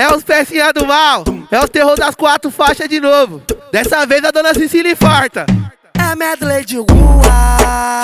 É os pecinha do mal, é os terror das 4 faixas de novo. Dessa vez a dona Cecília infarta. É medley de rua.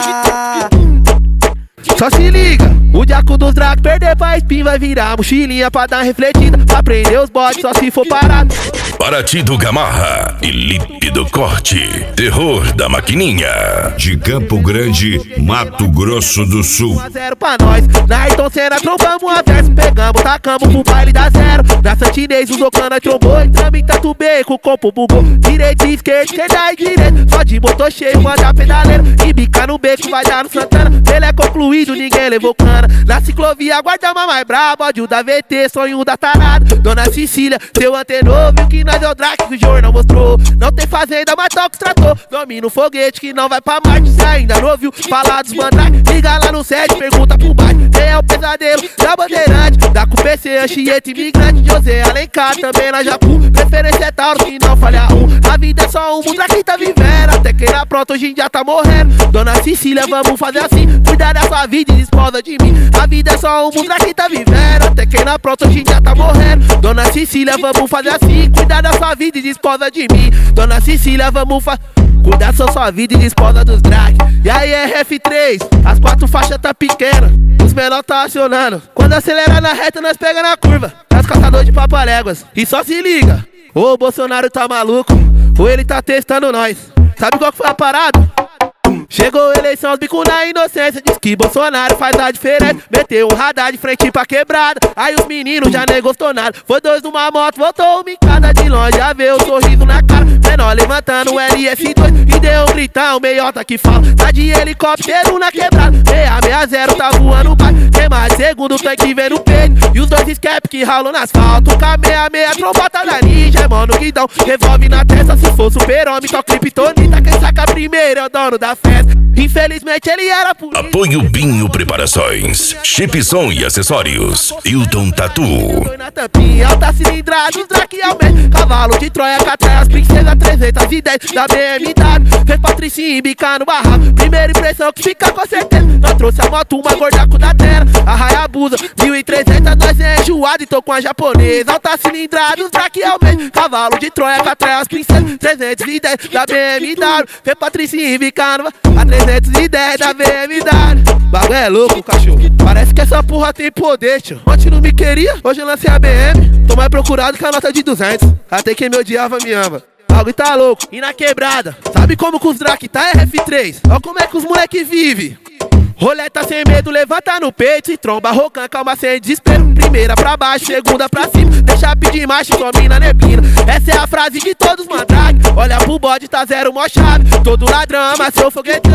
Só se liga, o diaco dos dragos perder pra spin vai virar mochilinha pra dar uma refletida, pra prender os bodes só se for parado. Paraty do Gamarra e Lípido Corte, terror da maquininha. De Campo Grande, Mato Grosso do Sul. 1-0 pra nós, na Ayrton Senna trombamos um verso, pegamos, tacamos pro baile da zero. Na Santinês o Zocana trombou, entramos em Tatubeio com o compo bugou. Direita e esquerda e direita, só de motor cheio, manda pedaleiro. E bica no beco vai dar no Santana, ele é concluído, ninguém levou cana. Na ciclovia guarda uma mais braba, ódio da VT, sonho da tarada. Dona Cecília, seu antenor, viu que nós é o Drake que o jornal mostrou. Não tem fazenda, mas toca os trator. Domina o foguete que não vai pra Marte, cê ainda não ouviu falar dos mandrake. Liga lá no set, pergunta pro bairro. Quem é o pesadelo da bandeirante? Da com PC, Anchieta, imigrante. José Alencar, também na Japu. Preferência é Tauro, que não falha um. A vida é só um, o Drake tá vivendo. Até quem era pronto, hoje em dia tá morrendo. Dona Cecília, vamos fazer assim, cuidar da sua vida e esposa de mim. A vida é só um, o Drake tá vivendo. Até quem era pronto, hoje em dia tá morrendo. Dona Cecília, vamos fazer assim, cuidar da sua vida e de esposa de mim. Dona Cecília, vamos cuidar da sua vida e de esposa dos drag. E aí RF3, as 4 faixas tá pequena, os menor tá acionando. Quando acelera na reta, nós pega na curva. É os caçadores de papaléguas. E só se liga, ou o Bolsonaro tá maluco, ou ele tá testando nós. Sabe qual que foi a parada? Chegou a eleição, os bico na inocência. Diz que Bolsonaro faz a diferença. Meteu um radar de frente pra quebrada. Aí os meninos já nem gostou nada. Foi 2 numa moto, voltou uma em cada. De longe já vê o sorriso na cara. Menor levantando o LS2 e deu um gritão, meiota que fala. Tá de helicóptero na quebrada. 660 tá voando baixo. Tem mais segundo tanque vem no peito. E os 2 escape que ralam no asfalto. K66 trombota da ninja, é mano guidão. Revolve na testa se for super-homem. Só criptonita, quem saca primeiro é o dono da festa. Infelizmente ele era político. Apoio Binho Preparações, chip som e acessórios, Hilton Tatu. Foi na tampinha, alta cilindrada, os Drake aumenta. Cavalo de Troia, Catraia, as princesas 310 da BMW. Fez Patricinha embicar no barraco. Primeira impressão que fica com certeza. Nós trouxe a moto, uma gordaco da terra. A Hayabusa, 1300, nós é enjoado e tô com a japonesa. Alta cilindrada, os Drake aumenta. Cavalo de Troia, Catraia, as princesas 310 da BMW. Fez Patricinha embicar no barraco. A 310 da BMW. Bagulho é louco, cachorro. Parece que essa porra tem poder, tio. Ontem não me queria, hoje eu lancei a BM. Tô mais procurado que a nota de 200. Até quem me odiava me ama. Bagulho tá louco. E na quebrada, sabe como que os Drake tá RF3? Olha como é que os moleque vive. Roleta sem medo, levanta no peito e tromba, rocan, calma sem desespero. Primeira pra baixo, segunda pra cima. Deixa pedir marcha e some na neblina. Essa é a frase de todos os mandrake. Olha pro bode, tá zero mó chave. Todo ladrão ama seu foguetão.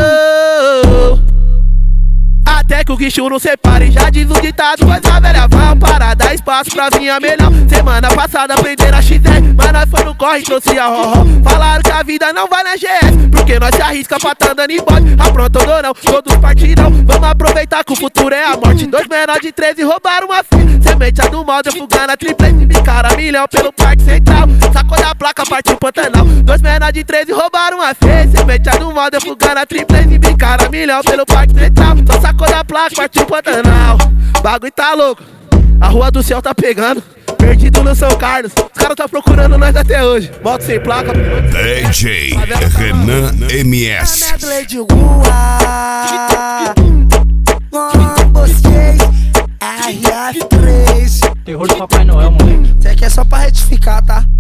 Até que o guicho não separe, já diz o ditado. Mas a velha vai parar, dar espaço pra vinha melhor. Semana passada prenderam a XR, mas nós foi no corre, trouxe a roró. Falaram que a vida não vai na GS, porque nós se arrisca pra tá andando em bode. Aprontou ou não, todos partirão. Vamos aproveitar que o futuro é a morte. 2 menores de 13 roubaram uma filha. Semente a do mal, deu fuga na triplete. Bicaram milhão pelo Parque Central. Sacou da placa, partiu Pantanal. 2 menores de 13 roubaram uma filha. Semente a do mal, deu fuga na triplete. Bicaram milhão pelo Parque Central. Só sacou da placa, partiu Pantanal. Bagulho tá louco, a Rua do Céu tá pegando. Perdido no São Carlos, os caras tá procurando nós até hoje. Moto sem placa. DJ Renan MS. Medley de rua. Com vocês, RF3. Terror do Papai Noel, moleque. Isso aqui é só pra retificar, tá?